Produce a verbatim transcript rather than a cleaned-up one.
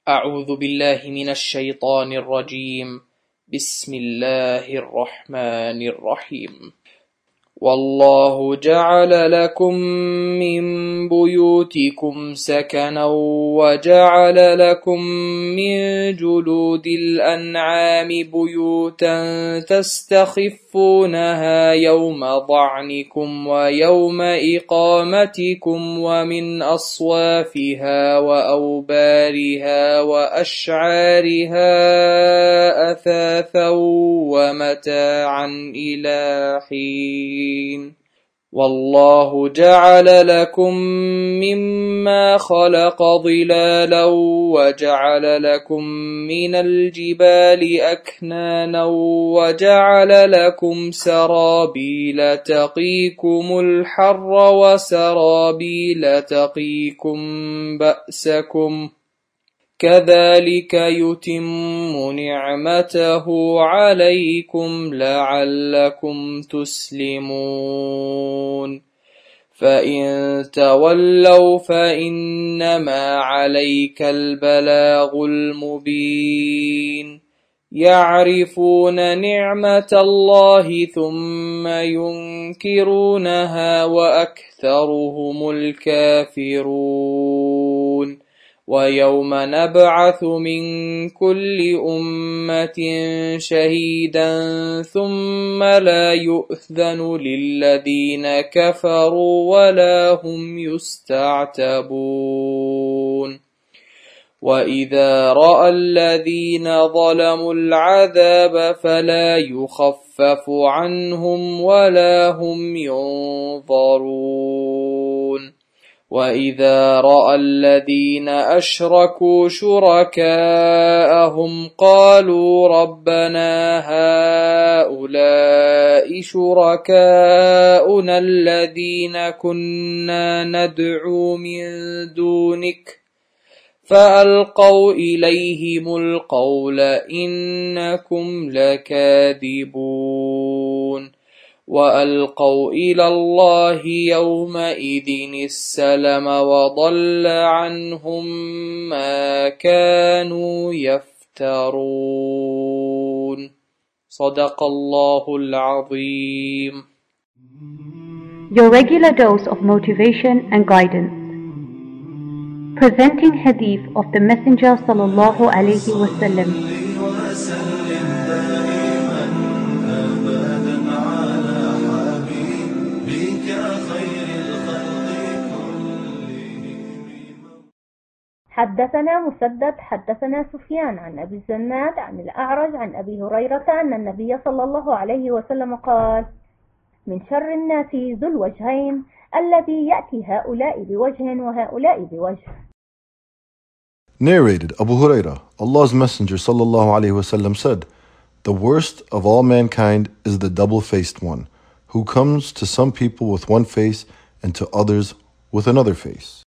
أعوذ بالله من الشيطان الرجيم. بسم الله الرحمن الرحيم. والله جعل لكم من بيوتكم سكنا وجعل لكم من جلود الأنعام بيوتا تستخفونها يوم ضعنكم ويوم إقامتكم ومن أصوافها وأوبارها وأشعارها أثاثا ومتاعا إلى حين. والله جعل لكم مما خلق ظلالا وجعل لكم من الجبال أكنانا وجعل لكم سرابيل تقيكم الحر وسرابيل تقيكم بأسكم كذلك يتم نعمته عليكم لعلكم تسلمون. فإن تولوا فإنما عليك البلاغ المبين. يعرفون نعمة الله ثم ينكرونها وأكثرهم الكافرون. ويوم نبعث من كل أمة شهيدا ثم لا يؤذن للذين كفروا ولا هم يستعتبون. وإذا رأى الذين ظلموا العذاب فلا يخفف عنهم ولا هم ينظرون. وإذا رأى الذين أشركوا شركاءهم قالوا ربنا هؤلاء شركاؤنا الذين كنا ندعو من دونك فألقوا إليهم القول إنكم لكاذبون. وألقوا إلى الله يومئذ السلم وضل عنهم ما كانوا يفترون. صدق الله العظيم. Your regular dose of motivation and guidance. Presenting hadith of the Messenger sallallahu alayhi wa sallam. حدثنا مسدد حدثنا سفيان عن أبي الزناد عن الأعرج عن أبي هريرة أن النبي صلى الله عليه وسلم قال: من شر الناس ذو الوجهين الذي يأتي هؤلاء بوجه وهؤلاء بوجه. Narrated Abu Huraira, Allah's Messenger sallallahu alaihi wasallam said, the worst of all mankind is the double-faced one, who comes to some people with one face and to others with another face.